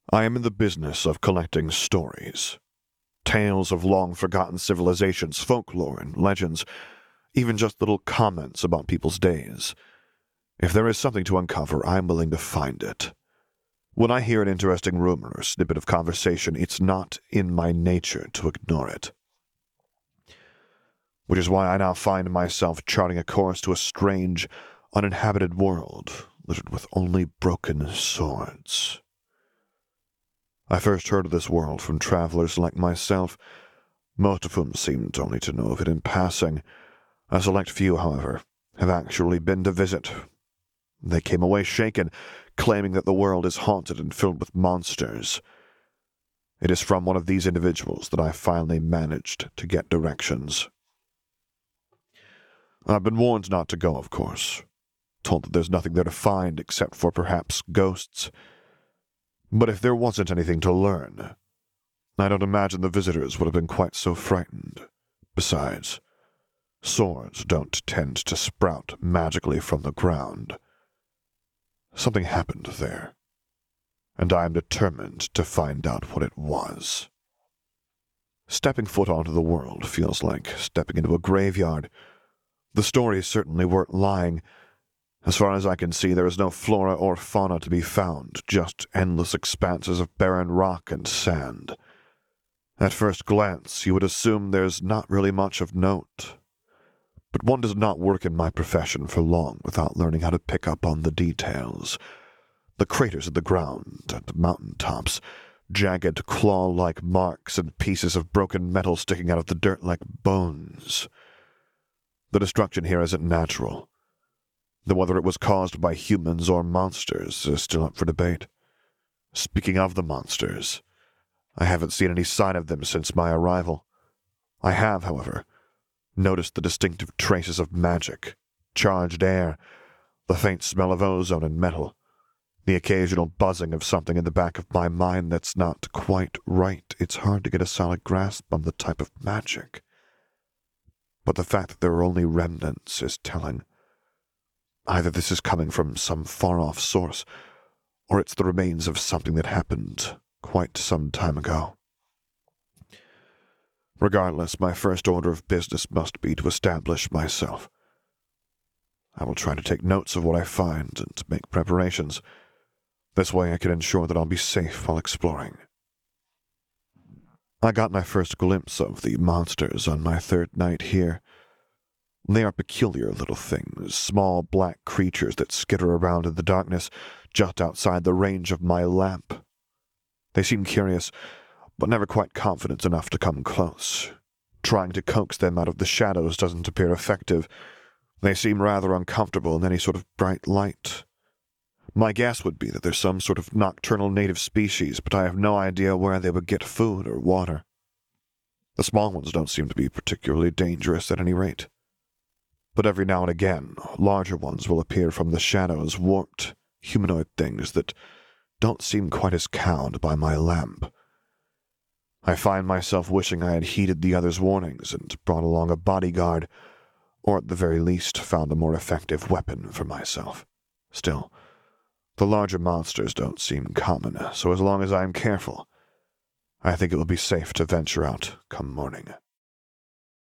I am in the business of collecting stories. Tales of long-forgotten civilizations, folklore, and legends, even just little comments about people's days. If there is something to uncover, I am willing to find it. When I hear an interesting rumor or snippet of conversation, it's not in my nature to ignore it. Which is why I now find myself charting a course to a strange, uninhabited world, littered with only broken swords. I first heard of this world from travelers like myself, most of whom seemed only to know of it in passing. A select few, however, have actually been to visit. They came away shaken, claiming that the world is haunted and filled with monsters. It is from one of these individuals that I finally managed to get directions. I've been warned not to go, of course, told that there's nothing there to find except for perhaps ghosts. But if there wasn't anything to learn, I don't imagine the visitors would have been quite so frightened. Besides, swords don't tend to sprout magically from the ground. Something happened there, and I am determined to find out what it was. Stepping foot onto the world feels like stepping into a graveyard. The stories certainly weren't lying. As far as I can see, there is no flora or fauna to be found, just endless expanses of barren rock and sand. At first glance, you would assume there's not really much of note. But one does not work in my profession for long without learning how to pick up on the details. The craters of the ground and the mountain tops, jagged claw-like marks and pieces of broken metal sticking out of the dirt like bones. The destruction here isn't natural, though whether it was caused by humans or monsters is still up for debate. Speaking of the monsters, I haven't seen any sign of them since my arrival. I have, however, noticed the distinctive traces of magic, charged air, the faint smell of ozone and metal, the occasional buzzing of something in the back of my mind that's not quite right. It's hard to get a solid grasp on the type of magic. But the fact that there are only remnants is telling. Either this is coming from some far-off source, or it's the remains of something that happened quite some time ago. Regardless, my first order of business must be to establish myself. I will try to take notes of what I find and make preparations. This way I can ensure that I'll be safe while exploring. I got my first glimpse of the monsters on my third night here. They are peculiar little things, small black creatures that skitter around in the darkness just outside the range of my lamp. They seem curious, but never quite confident enough to come close. Trying to coax them out of the shadows doesn't appear effective. They seem rather uncomfortable in any sort of bright light. My guess would be that they're some sort of nocturnal native species, but I have no idea where they would get food or water. The small ones don't seem to be particularly dangerous at any rate. But every now and again, larger ones will appear from the shadows, warped, humanoid things that don't seem quite as cowed by my lamp. I find myself wishing I had heeded the others' warnings and brought along a bodyguard, or at the very least found a more effective weapon for myself. Still, the larger monsters don't seem common, so as long as I am careful, I think it will be safe to venture out come morning.